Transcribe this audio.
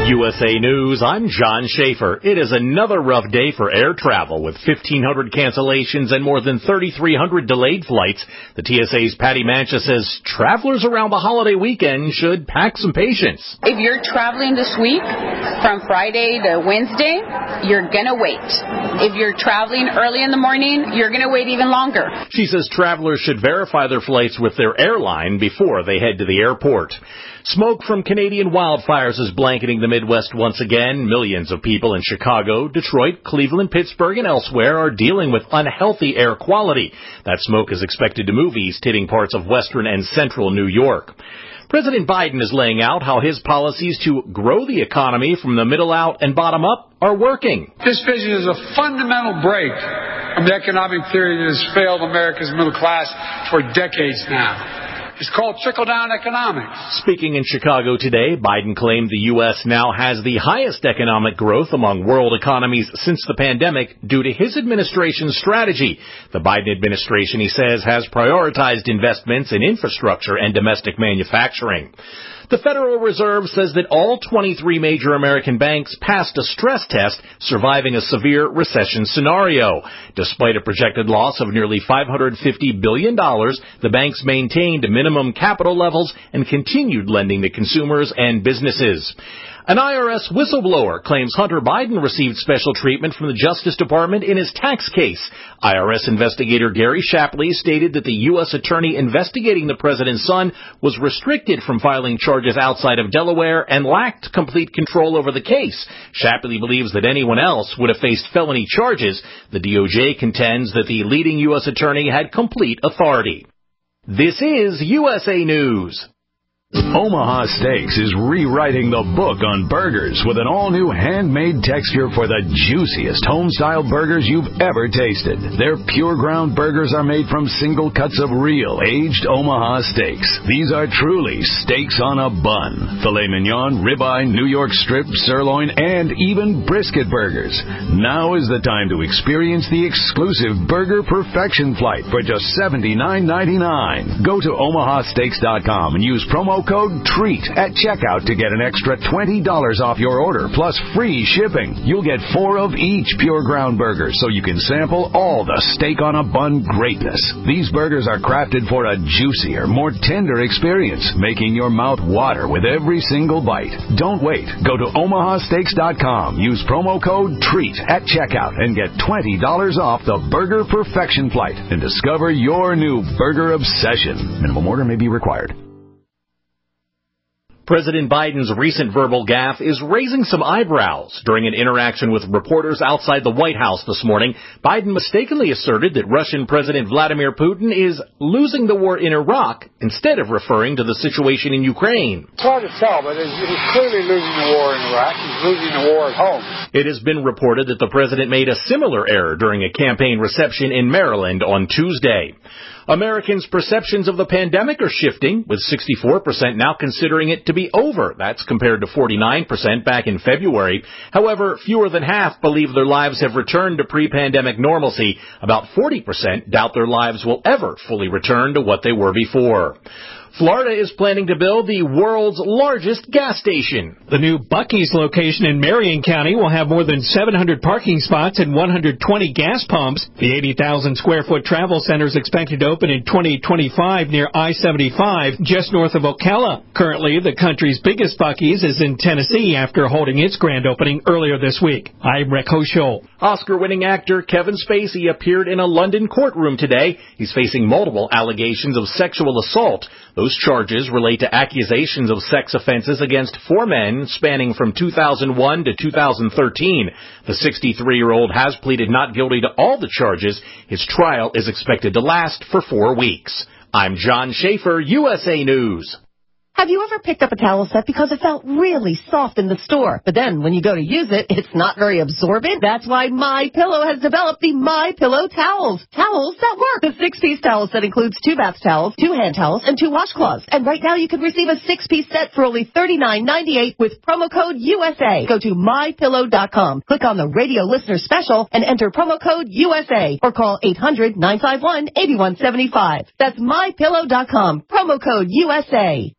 USA News, I'm John Schaefer. It is another rough day for air travel with 1,500 cancellations and more than 3,300 delayed flights. The TSA's Patty Mancha says travelers around the holiday weekend should pack some patience. If you're traveling this week from Friday to Wednesday, you're going to wait. If you're traveling early in the morning, you're going to wait even longer. She says travelers should verify their flights with their airline before they head to the airport. Smoke from Canadian wildfires is blanketing the Midwest once again. Millions of people in Chicago, Detroit, Cleveland, Pittsburgh, and elsewhere are dealing with unhealthy air quality. That smoke is expected to move east, hitting parts of western and central New York. President Biden is laying out how his policies to grow the economy from the middle out and bottom up are working. This vision is a fundamental break from the economic theory that has failed America's middle class for decades now. It's called trickle-down economics. Speaking in Chicago today, Biden claimed the U.S. now has the highest economic growth among world economies since the pandemic due to his administration's strategy. The Biden administration, he says, has prioritized investments in infrastructure and domestic manufacturing. The Federal Reserve says that all 23 major American banks passed a stress test, surviving a severe recession scenario. Despite a projected loss of nearly $550 billion, the banks maintained minimum capital levels and continued lending to consumers and businesses. An IRS whistleblower claims Hunter Biden received special treatment from the Justice Department in his tax case. IRS investigator Gary Shapley stated that the U.S. attorney investigating the president's son was restricted from filing charges outside of Delaware and lacked complete control over the case. Shapley believes that anyone else would have faced felony charges. The DOJ contends that the leading U.S. attorney had complete authority. This is USA News. Omaha Steaks is rewriting the book on burgers with an all-new handmade texture for the juiciest home-style burgers you've ever tasted. Their pure ground burgers are made from single cuts of real, aged Omaha steaks. These are truly steaks on a bun. Filet mignon, ribeye, New York strip, sirloin, and even brisket burgers. Now is the time to experience the exclusive Burger Perfection Flight for just $79.99. Go to omahasteaks.com and use promo code TREAT at checkout to get an extra $20 off your order, plus free shipping. You'll get 4 of each pure ground burger, so you can sample all the steak on a bun greatness. These burgers are crafted for a juicier, more tender experience, making your mouth water with every single bite. Don't wait. Go to omahasteaks.com. Use promo code TREAT at checkout and get $20 off the Burger Perfection Flight and discover your new burger obsession. Minimum order may be required. President Biden's recent verbal gaffe is raising some eyebrows. During an interaction with reporters outside the White House this morning, Biden mistakenly asserted that Russian President Vladimir Putin is losing the war in Iraq instead of referring to the situation in Ukraine. It's hard to tell, but he's clearly losing the war in Iraq. He's losing the war at home. It has been reported that the president made a similar error during a campaign reception in Maryland on Tuesday. Americans' perceptions of the pandemic are shifting, with 64% now considering it to be over. That's compared to 49% back in February. However, fewer than half believe their lives have returned to pre-pandemic normalcy. About 40% doubt their lives will ever fully return to what they were before. Florida is planning to build the world's largest gas station. The new Buc-ee's location in Marion County will have more than 700 parking spots and 120 gas pumps. The 80,000-square-foot travel center is expected to open in 2025 near I-75, just north of Ocala. Currently, the country's biggest Buc-ee's is in Tennessee after holding its grand opening earlier this week. I'm Rick Hochul. Oscar-winning actor Kevin Spacey appeared in a London courtroom today. He's facing multiple allegations of sexual assault. Those charges relate to accusations of sex offenses against 4 men spanning from 2001 to 2013. The 63-year-old has pleaded not guilty to all the charges. His trial is expected to last for 4 weeks. I'm John Schaefer, USA News. Have you ever picked up a towel set because it felt really soft in the store, but then when you go to use it, it's not very absorbent? That's why MyPillow has developed the MyPillow towels. Towels that work. The 6-piece towel set includes 2 bath towels, 2 hand towels, and 2 washcloths. And right now you can receive a 6-piece set for only $39.98 with promo code USA. Go to MyPillow.com, click on the radio listener special, and enter promo code USA, or call 800-951-8175. That's MyPillow.com, promo code USA.